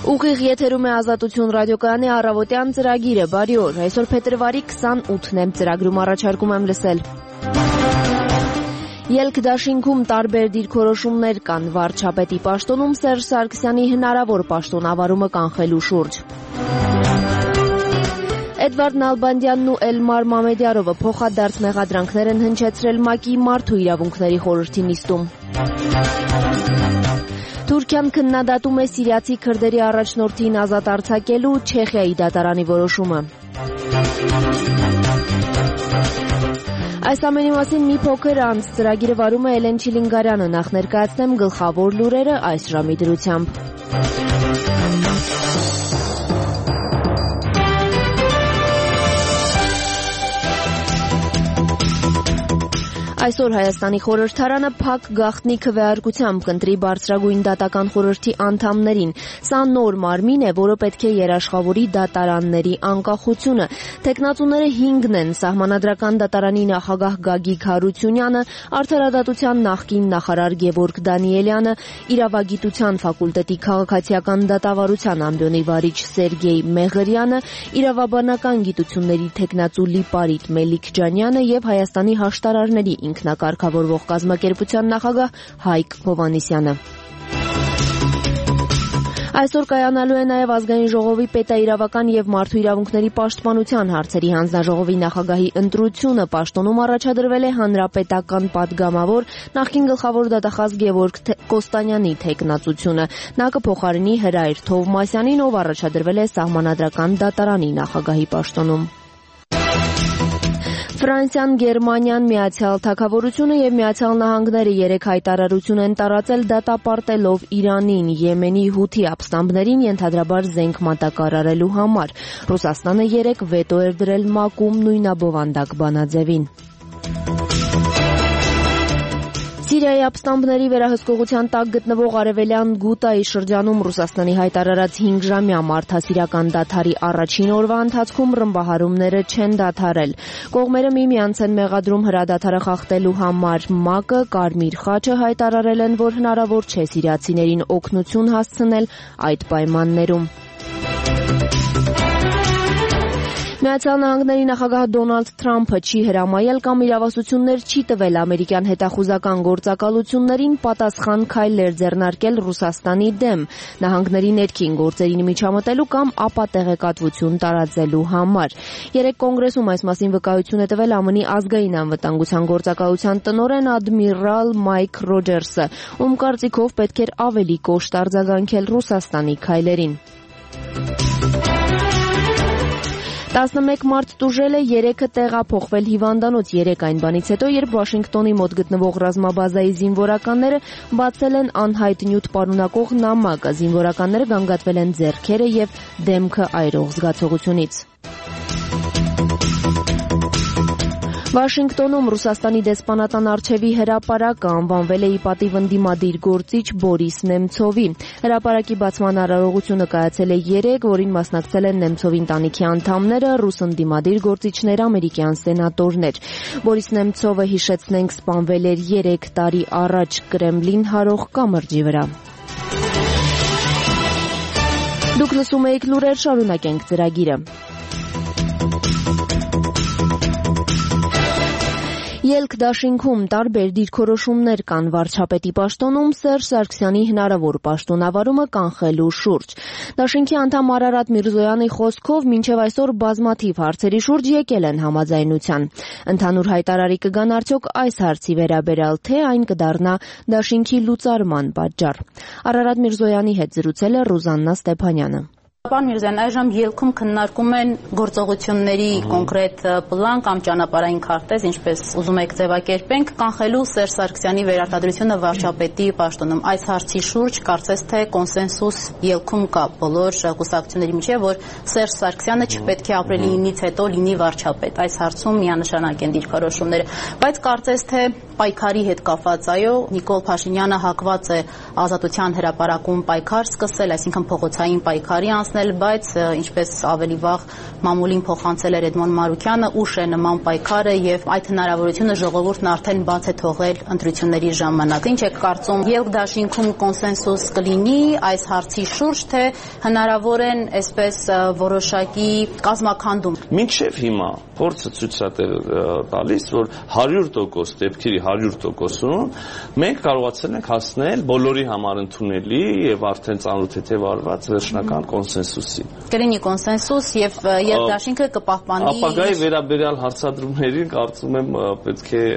Ուղիղ եթերում է Ազատություն ռադիոկայանի առավոտյան ծրագիրը, բարի օր, այսօր փետրվարի 28-ն եմ, ծրագրում առաջարկում եմ լսել։ Ելք դաշինքում տարբեր դիրքորոշումներ կան, վարչապետի պաշտոնում Սերժ Սարգսյանի հնարավոր պաշտոնավարումը կանխելու շուրջ։ Էդվարդ Նալբանդյանն ու Էլմար Մամեդյարովը փոխադարձ մեղադրանքներ են հնչեցրել ՄԱԿ-ի մարդու իրավունքների խորհրդի նիստում։ Թուրքիան քննադատում է սիրիացի քրդերի առաջնորդին ազատ արձակելու Չեխիայի դատարանի որոշումը։ Այս ամենի մասին մի փոքր անց ծրագիրը վարում է Էլեն Չիլինգարյանը, նախ ներկայացնեմ գլխավոր լուրերը այս ժամի դրությամբ։ Այսօր Հայաստանի խորհրդարանը փակ գաղտնի քվեարկությամբ կընտրի բարձրագույն դատական խորհրդի անդամներին։ Սա նոր մարմին է, որը պետք է երաշխավորի դատարանների անկախությունը։ Թեկնածուները 5-ն են՝ Սահմանադրական դատարանի նախագահ Գագիկ Հարությունյանը, Արդարադատության նախկին նախարար Գևորգ Դանիելյանը, Իրավագիտության ֆակուլտետի քաղաքացիական դատավարության ամբիոնի վարիչ Սերգեյ Մեղրյանը, Իրավաբանական գիտությունների թեկնածու Լիպարիտ Մելիքջանյանը եւ Հայաստանի հաշտարարների ինքնակարգավորվող կազմակերպության նախագահ Հայկ Հովհաննիսյանը։ Այսօր կայանալու է նաև ազգային ժողովի պետաիրավական եւ մարդու իրավունքների պաշտպանության հարցերի հանձնաժողովի նախագահի ընտրությունը, պաշտոնում առաջադրվել է հանրապետական падգամավոր նախկին գլխավոր դատախազ Գևորգ Կոստանյանի թեկնածությունը։ Նա կփոխարինի Հրայր Թովմասյանին, ով առաջադրվել է Սահմանադրական դատարանի նախագահի պաշտոնում։ Ֆրանսիան, Գերմանիան, Միացյալ Թագավորությունը եւ Միացյալ Նահանգները 3 հայտարարություն են տարածել դատապարտելով Իրանին, Եմենի հութի ապստամբներին ենթադրաբար զենք մատակարարելու համար։ Ռուսաստանը 3 վետո էր դրել ՄԱԿ-ում նույնաբովանդակ բանաձևին։ Սիրիայի ապստամբների վերահսկողության տակ գտնվող արևելյան Գուտայի շրջանում Ռուսաստանի հայտարարած 5-ժամյա մարդասիրական դադարի առաջին օրվա ընթացքում ռմբահարումները չեն դադարել։ Կողմերը միմյանց են մեղադրում հրադադարը խախտելու համար։ ՄԱԿ-ը, Կարմիր խաչը հայտարարել են, որ հնարավոր չէ սիրիացիներին օգնություն հասցնել այդ պայմաններում։ Միացյալ Նահանգների նախագահ Դոնալդ Թրամփը չի հրամայել կամ իրավասություններ չի տվել ամերիկյան հետախուզական գործակալություններին պատասխան քայլեր ձեռնարկել Ռուսաստանի դեմ, նահանգների ներքին գործերին միջամտելու կամ ապատեղեկատվություն տարածելու համար։ Երեկ կոնգրեսում այս մասին վկայություն է տվել ԱՄՆ-ի ազգային անվտանգության գործակալության տնօրեն ադմիրալ Մայք Ռոջերսը, ում կարծիքով պետք էր ավելի կոշտ արձագանքել Ռուսաստանի քայլերին։ 11 մարդ տուժել է, 3-ը տեղափոխվել հիվանդանոց, 3 այն բանից հետո, երբ Վաշինգտոնի մոտ գտնվող ռազմաբազայի զինվորականները բացել են անհայտ նյութ պարունակող նամակ, զինվորականները գանգատվել են ձեռքերը եւ դեմքը այրող զգացողությունից։ Վաշինգտոնում Ռուսաստանի դեսպանատան առջևի հրապարակը անվանվել է ի պատիվ ընդդիմադիր գործիչ Բորիս Նեմցովի։ Հրապարակի բացման արարողությունը կայացել է 3, որին մասնակցել են Նեմցովի ընտանիքի անդամները, ռուս ընդդիմադիր գործիչներ, ամերիկյան սենատորներ։ Բորիս Նեմցովը, հիշեցնենք, սպանվել էր 3 տարի առաջ Կրեմլին հարող կամրջի վրա։ Դուք լսում եք լուրեր, շարունակենք ծրագիրը։ Ելք դաշինքում տարբեր դիրքորոշումներ կան, վարչապետի պաշտոնում Սերժ Սարգսյանի հնարավոր պաշտոնավարումը կանխելու շուրջ։ Դաշինքի անդամ Արարատ Միրզոյանի խոսքով մինչև այսօր բազմաթիվ հարցերի շուրջ եկել են համաձայնության։ Ընդհանուր հայտարարի կգան արդյոք այս հարցի վերաբերյալ, թե այն կդառնա դաշինքի լուծարման պատճառ։ Արարատ Միրզոյանի հետ զրուցել է Ռուզաննա Ստեփանյանը։ Պարոն Միրզոյան, այժմ ելքում քննարկում են գործողությունների կոնկրետ պլան կամ ճանապարհային քարտեզ, ինչպես ուզում եք ձևակերպենք, կանխելու Սերժ Սարգսյանի վերարտադրությունը վարչապետի պաշտոնում։ Այս հարցի շուրջ կարծես թե կոնսենսուս ելքում կա բոլոր կուսակցությունների միջև, որ Սերժ Սարգսյանը չպետք է ապրիլի 9-ից հետո լինի վարչապետ։ Այս հարցում միանշանակ են դիրքորոշումները, բայց կարծես թե Պայքարի հետ կապված, այո, Նիկոլ Փաշինյանը հակված է Ազատության հրապարակում պայքար սկսել, այսինքն փողոցային պայքարի անցնել, բայց ինչպես ավելի վաղ մամուլին փոխանցել էր Էդմոն Մարուկյանը, ուշ է նման պայքարը եւ այդ հնարավորությունը ժողովուրդն արդեն բաց է թողել ընտրությունների ժամանակ։ Ինչ եք կարծում, ելք դաշինքում կոնսենսուս կլինի այս հարցի շուրջ, թե հնարավոր են այսպես որոշակի կազմաքանդում։ Մինչև հիմա փորձը ցույց է տալիս, որ 100% դեպքերի 100%-ում մենք կարողացել ենք հասնել բոլորի համար ընդունելի եւ արդեն ծանոթ վարված վերջնական կոնսենսուսի։ Կլինի կոնսենսուս եւ երկդաշինքը կպահպանի։ Ապագայի վերաբերյալ հարցադրումներին կարծում եմ պետք է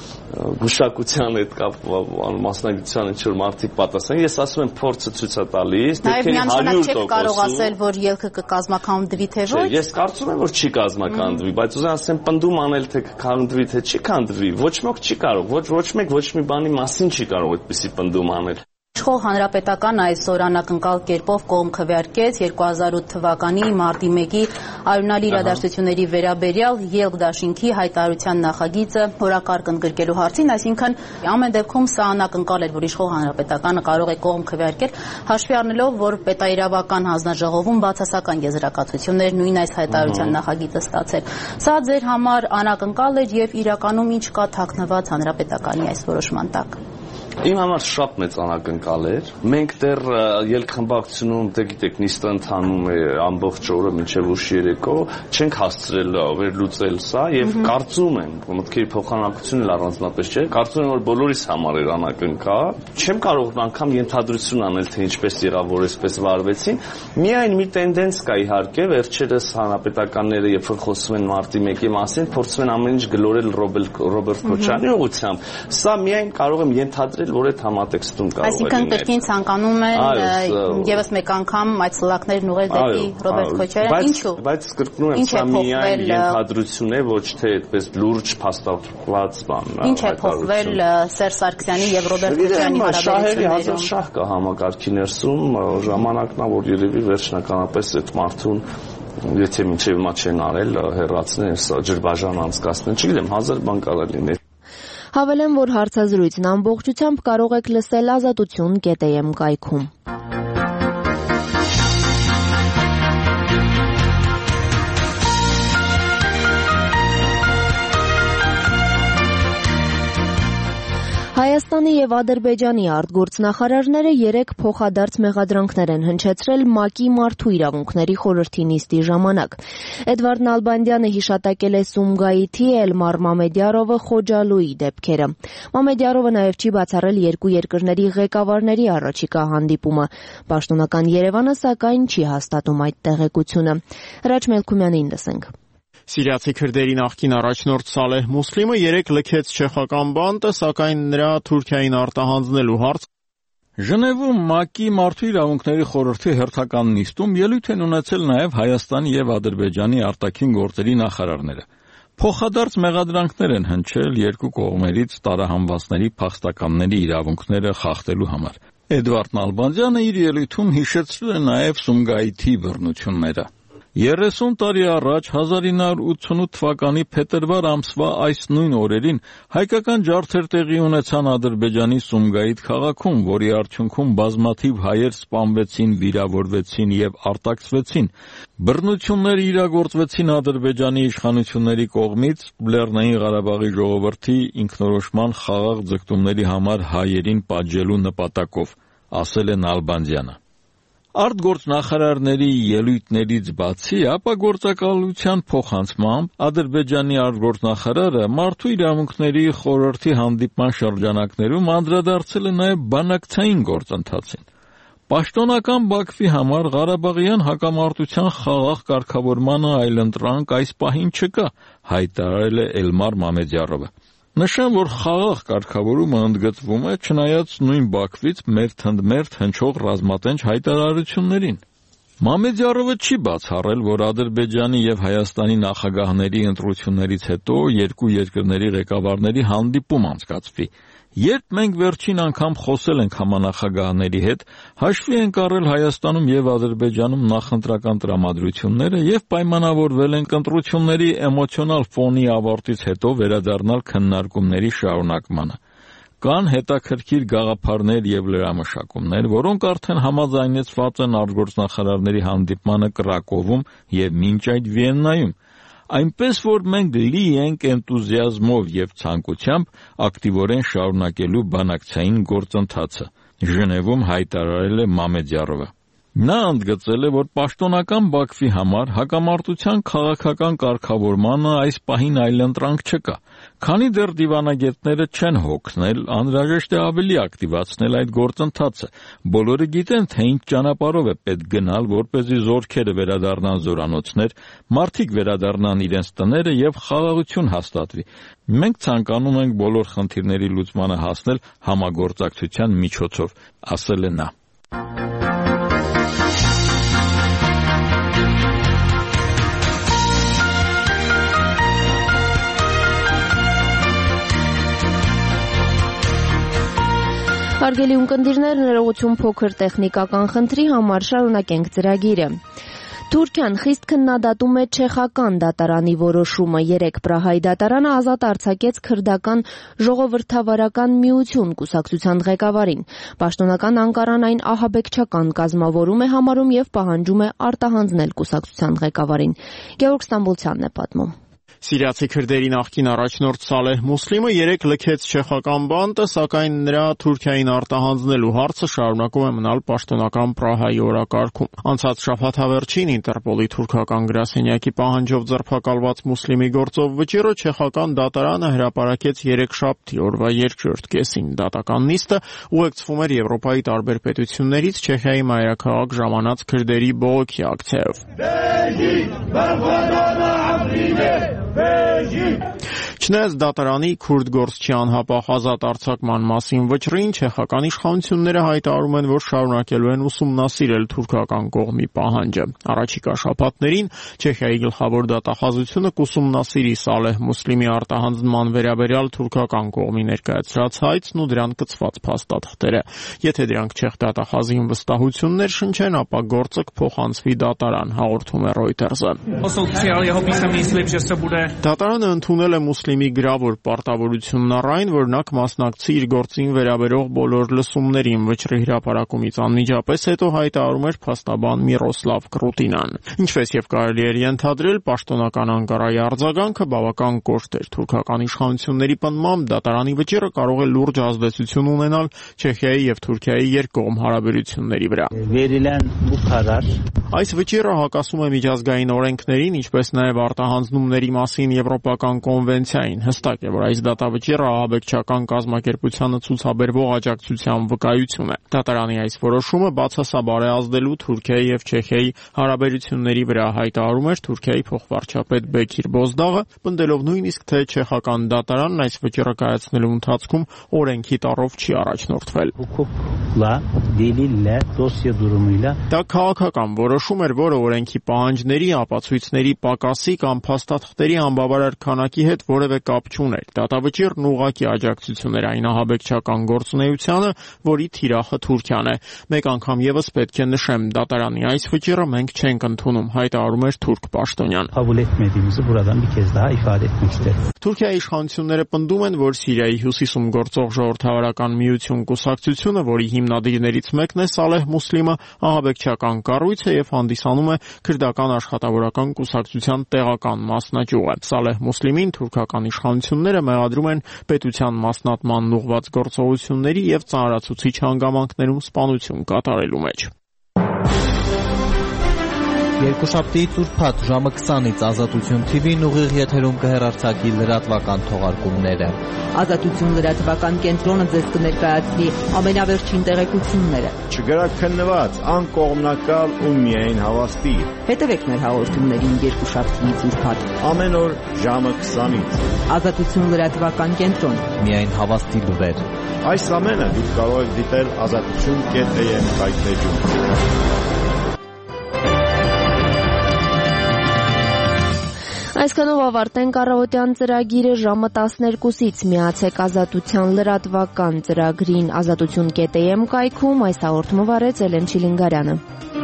գուշակության հետ կապված մասնագիտության ինչ-որ մարդիկ պատասխան։ Ես ասում եմ փորձը ցույց է տալիս, դեպքերի 100%-ում կարող ասել, որ ելքը կկազմաքանդվի թե ոչ։ Ես կարծում եմ, որ չի կազմաքանդվի, բայց ուզում ասեմ պնդում անել թե կքանդվի թե չի քանդվի, ոչ ոք չի կարող, ոչ մեկ ոչ մի բանի մասին չի կարող այդպիսի պնդում անել։ Իշխող հանրապետական այսօր անակնկալ կերպով կողմ քվեարկեց 2008 թվականի մարտի 1-ի արյունալի իրադարձությունների վերաբերյալ ելք դաշինքի հայտարարության նախագիծը հորակարգ ընդգրկելու հարցին, այսինքն ամեն դեպքում սա անակնկալ էր, որ իշխող հանրապետականը կարող է կողմ քվեարկել, հաշվի առնելով, որ պետայրավական հանձնաժողովում բացասական եզրակացություններ նույն այս հայտարարության նախագիծը ստացել։ Սա ձեր համար անակնկալ էր եւ իրականում ինչ կա թաքնված հանրապետականի այս որոշման տակ։ Իմ համար շատ մեծ անակնկալ էր։ Մենք դեռ ելքխմբակցությունում, գիտեք, նիստը ընթանում է ամբողջ օրը մինչև ուշ երեկո, չենք հասցրել վերլուծել սա եւ կարծում եմ, մտքերի փոխանակությունն էլ առանձնապես չէ, կարծում եմ, որ բոլորիս համար էր անակնկալ։ Չեմ կարող անգամ ենթադրություն անել, թե ինչպես եղավ, որ այսպես վարվեցին։ Միայն մի տենդենց կա իհարկե, վերջերս հանրապետականները, երբ որ խոսում են մարտի 1-ի մասին, փորձում են ամեն ինչ գլորել Ռոբերտ Քոչարյանի ուղղությամբ։ Սա միայն կարող եմ ենթադրել, որ այդ համատեքստում կարող է լինել։ Այսինքն կրկին ցանկանում են եւս մեկ անգամ այդ սլաքներն ուղղել դեպի Ռոբերտ Քոչարյան, ինչու։ Բայց կրկնում եմ, սա միայն ենթադրություն է, ոչ թե այդպես լուրջ փաստացված բան։ Ինչ է փոխվել Սերժ Սարգսյանի եւ Ռոբերտ Քոչարյանի հարաբերություններում։ Շահ կա համակարգի ներսում, ժամանակն է, որ երևի վերջնականապես այդ մարդուն եթե մինչև հիմա չեն արել, հեռացնեն, ջրբաժան անցկացնեն, չգիտեմ, հազար բան կարող լինի։ Հավելեմ, որ հարցազրույցն ամբողջությամբ կարող եք լսել azatutun.am կայքում։ Հայաստանի եւ Ադրբեջանի արտգործնախարարները 3 փոխադարձ մեղադրանքներ են հնչեցրել ՄԱԿ-ի Մարդու իրավունքների խորհրդի նիստի ժամանակ։ Էդվարդ Նալբանդյանը հիշատակել է Սումգայիթի, Էլմար Մամեդյարովը, Խոջալույի դեպքերը։ Մամեդյարովը նաեւ չի բացառել երկու երկրների ղեկավարների առաջիկա հանդիպումը։ Պաշտոնական Երևանը սակայն չի հաստատում այդ տեղեկությունը։ Հրաչ Մելքումյանին լսենք։ Սիրիացի քրդերի նախկին առաջնորդ Սալեհ Մուսլիմը 3 լքեց չեխական բանտը, սակայն նրա Թուրքիային արտահանձնելու հարց Ժնևում ՄԱԿ-ի Մարդու իրավունքների խորհրդի հերթական նիստում ելույթ են ունեցել նաև Հայաստանի եւ Ադրբեջանի արտաքին գործերի նախարարները։ Փոխադարձ մեղադրանքներ են հնչել երկու կողմերից տարահանվածների փախստականների իրավունքները խախտելու համար։ Էդվարդ Նալբանդյանը իր ելույթում հիշեցրել է նաև Սումգայիթի բռնությունները։ 30 տարի առաջ 1988 թվականի փետրվար ամսվա այս նույն օրերին հայկական ջարդեր տեղի ունեցան Ադրբեջանի Սումգայիթ քաղաքում, որի արդյունքում բազմաթիվ հայեր սպանվեցին, վիրավորվեցին եւ արտաքսվեցին։ Բռնությունները իրագործվեցին Ադրբեջանի իշխանությունների կողմից Լեռնային Ղարաբաղի ժողովրդի ինքնորոշման խաղաղ ձգտումների համար հայերին պատժելու նպատակով, ասել է Նալբանդյանը։ Արտգործնախարարների ելույթներից բացի ապագործակալության փոխանցմամբ Ադրբեջանի արտգործնախարարը Մարդու իրավունքների խորհրդի հանդիպման շրջանակներում անդրադարձել է նաև բանակցային գործընթացին։ Պաշտոնական Բաքվի համար Ղարաբաղյան հակամարտության խաղաղ կարգավորմանը այլընտրանք այս պահին չկա, հայտարարել է Էլմար Մամեդյարովը։ Նշեմ, որ խաղաղ կարգավորումը ընդգծվում է չնայած նույն Բաքվից մերթ հնչող ռազմատենչ հայտարարություններին։ Մամեդյարովը չի բացառել, որ Ադրբեջանի եւ Հայաստանի նախագահների ընտրություններից հետո երկու երկրների ղեկավարների հանդիպում անցկացվի։ Երբ մենք վերջին անգամ խոսել ենք համանախագահների հետ, հաշվի ենք առել Հայաստանում եւ Ադրբեջանում նախընտրական տրամադրությունները եւ պայմանավորվել ենք ընտրությունների էմոցիոնալ ֆոնի ավարտից հետո վերադառնալ քննարկումների շարունակմանը։ Կան հետաքրքիր գաղափարներ եւ լրամշակումներ, որոնք արդեն համաձայնեցված են արտգործնախարարների հանդիպմանը Կրակովում եւ մինչ այդ Վիեննայում։ Այնպես որ մենք լի ենք էնտուզիազմով եւ ցանկությամբ ակտիվորեն շարունակելու բանակցային գործընթացը, Ժնևում հայտարարել է Մամեդյարովը։ Նա ընդգծել է, որ պաշտոնական Բաքվի համար հակամարտության քաղաքական կարգավորմանը այս պահին այլընտրանք չկա։ Քանի դեռ դիվանագետները չեն հոգնել, անհրաժեշտ է ավելի ակտիվացնել այդ գործընթացը։ Բոլորը գիտեն, թե ինչ ճանապարհով է պետք գնալ, որպեսզի զորքերը վերադառնան զորանոցներ, մարդիկ վերադառնան իրենց տները եւ խաղաղություն հաստատվի։ Մենք ցանկանում ենք բոլոր խնդիրների լուծմանը հասնել համագործակցության միջոցով, ասել է նա։ Հարգելի ունկնդիրներ, ներողություն փոքր տեխնիկական խնդրի համար շարունակենք ծրագիրը։ Թուրքիան խիստ քննադատում է չեխական դատարանի որոշումը։ Երեկ Պրահայի դատարանը ազատ արձակեց քրդական ժողովրդավարական միություն կուսակցության ղեկավարին։ Պաշտոնական Անկարան այն ահաբեկչական կազմավորում է համարում եւ պահանջում է արտահանձնել կուսակցության ղեկավարին։ Գեորգ Ստամբոլցյանն է պատմում։ Սիրիացի քրդերի նախկին առաջնորդ Սալեհ Մուսլիմը երեկ լքեց չեխական բանտը, սակայն նրա Թուրքիային արտահանձնելու հարցը շարունակում է մնալ պաշտոնական Պրահայի օրակարգում։ Անցած շաբաթ հավերջին Ինտերպոլի թուրքական գրասենյակի պահանջով ձերբակալված Մուսլիմի գործով վճիռը չեխական դատարանը հրապարակեց երեքշաբթի օրվա երկրորդ կեսին։ Դատական նիստը ուղեկցվում էր Եվրոպայի տարբեր պետություններից Չեխիայի մայրաքաղաք ժամանած քրդերի բողոքի ակցիայով։ Չնայած դատարանի քուրդ գործչի անհապաղ ազատ արձակման մասին վճռին, չեխական իշխանությունները հայտարարում են, որ շարունակելու են ուսումնասիրել թուրքական կողմի պահանջը։ Առաջիկա շաբաթներին Չեխիայի գլխավոր դատախազությունը կուսումնասիրի Սալեհ Մուսլիմի արտահանձնման վերաբերյալ թուրքական կողմի ներկայացրած հայցն ու դրան կցված փաստաթղթերը։ Եթե դրանք չեխ դատախազին վստահություններ շնչեն, ապա գործը կփոխանցվի դատարան, հաղորդում է Reuters-ը։ Դատարանը ընդունել է Մուսլիմի գրավոր պարտավորությունն առ այն, որ նա կմասնակցի իր գործին վերաբերող բոլոր լսումներին վճռի հրապարակումից անմիջապես հետո հայտարարում էր փաստաբան Միրոսլավ Կրուտինան։ Ինչպես եւ կարելի էր ենթադրել, պաշտոնական Անկարայի արձագանքը բավական կոշտ էր։ Թուրքական իշխանությունների պնդմամբ դատարանի վճիռը կարող է լուրջ ազդեցություն ունենալ Չեխիայի եւ Թուրքիայի երկկողմ հարաբերությունների վրա։ Այս վճիռը հակասում է միջազգային օրենքներին, ինչպես նաեւ արտահանձնումների մասին Եվրոպական կոնվենցիային։ Հստակ է, որ այս դատավճիռը ահաբեկչական կազմակերպությանը ցուցաբերվող աջակցության վկայություն է։ Դատարանի այս որոշումը բացասաբար է ազդելու Թուրքիայի եւ Չեխիայի հարաբերությունների վրա, հայտարարում էր Թուրքիայի փոխվարչապետ Բեկիր Բոզդաղը, պնդելով նույնիսկ, թե չեխական դատարանն այս վճիռը կայացնելու ընթացքում օրենքի տառով չի առաջնորդվել։ Դա քաղաքական որոշում էր, որը օրենքի պահանջների, ապացույցների պակասի կամ փաստաթղթերի անբավարար քանակի հետ որևէ կապ չուներ։ Դատավճիռն ուղղակի աջակցություն էր այն ահաբեկչական գործունեությանը, որի թիրախը Թուրքիան է։ Մեկ անգամ եւս պետք է նշեմ, դատարանի այս վճիռը մենք չենք ընդունում, հայտարարում էր թուրք պաշտոնյան։ Թուրքիայի իշխանությունները պնդում են, որ Սիրիայի հյուսիսում գործող ժողովրդավարական միություն կուսակցությունը, որի հիմնադիրներից մեկն է Սալեհ Մուսլիմը, ահաբեկչական կառույց է եւ հանդիսանում է քրդական աշխատավորական կուսակցության տեղական մասնաճյուղը։ Սալեհ Մուսլիմին թուրքական իշխանությունները մեղադրում են պետության մասնատմանն ուղղված գործողությունների եւ ծանրացուցիչ հանգամանքներում սպանություն կատարելու մեջ։ Երկուշաբթի Ծուրփաթ ժամը 20-ից Ազատություն TV-ն ուղիղ եթերում կհեռարձակի լրատվական թողարկումները։ Ազատություն լրատվական կենտրոնը ձեզ կներկայացնի ամենավերջին տեղեկությունները։ Չգրաքննված, անկողմնակալ ու միայն հավաստի։ Հետևեք մեր հաղորդումներին երկուշաբթի Ծուրփաթ Ամեն օր ժամը 20-ից։ Ազատություն լրատվական կենտրոն։ Միայն հավաստի լուրեր։ Այս ամենը դուք կարող եք դիտել azatutun.am հայտնեջում։ Այսքանով ավարտենք առավոտյան ծրագիրը ժամը 12-ից միացեք Ազատության լրատվական ծրագրին ազատություն.am կայքում այս հաղորդումը վարեց Էլեն Չիլինգարյանը։